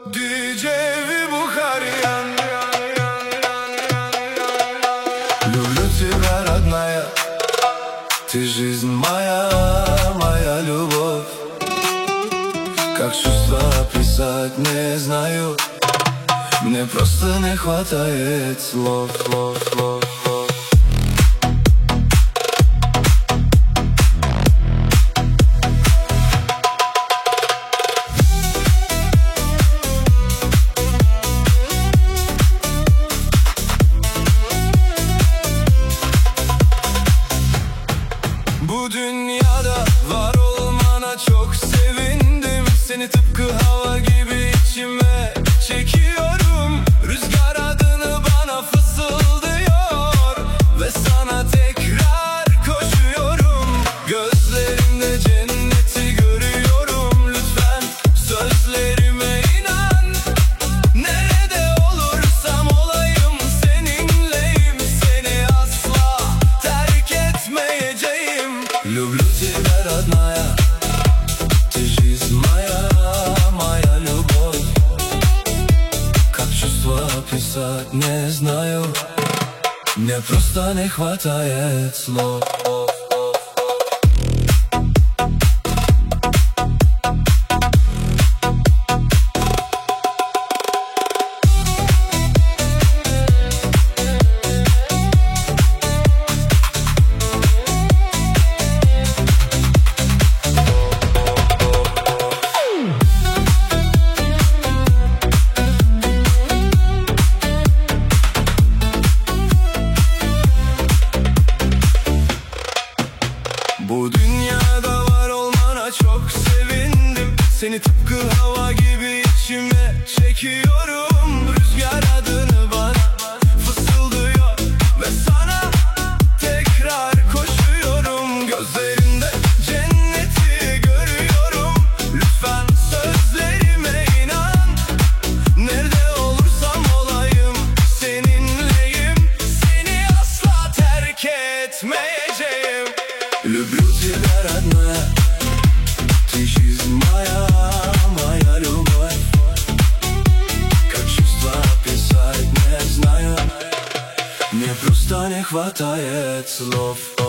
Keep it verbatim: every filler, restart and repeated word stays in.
Діджей Бухарян. Люблю тебя, родная, ты жизнь моя, моя любовь. Как чувства описать не знаю, мне просто не хватает слов, слов, слов, слов. Bu dünyada var olmana çok sevindim. Seni tıpkı hava gibi içime çekiyorum. Rüzgar adını bana fısıldıyor ve sana tekrar koşuyorum. Gözlerimde cenneti görüyorum. Lütfen sözlerime inan. Nerede olursam olayım seninleyim. Seni asla terk etmeyeceğim. Люблю тебя, родная, ты жизнь моя, моя любовь. Как чувства описать не знаю, мне просто не хватает слов. Bu dünyada var olmana çok sevindim. Seni tıpkı hava gibi içime çekiyorum. Rüzgar adını bana fısıldıyor ve sana tekrar koşuyorum. Gözlerinde cenneti görüyorum. Lütfen sözlerime inan. Nerede olursam olayım seninleyim. Seni asla terk etmeyeceğim. Люблю тебя, родная, ты жизнь моя, моя любовь. Как чувства описать не знаю, мне просто не хватает слов.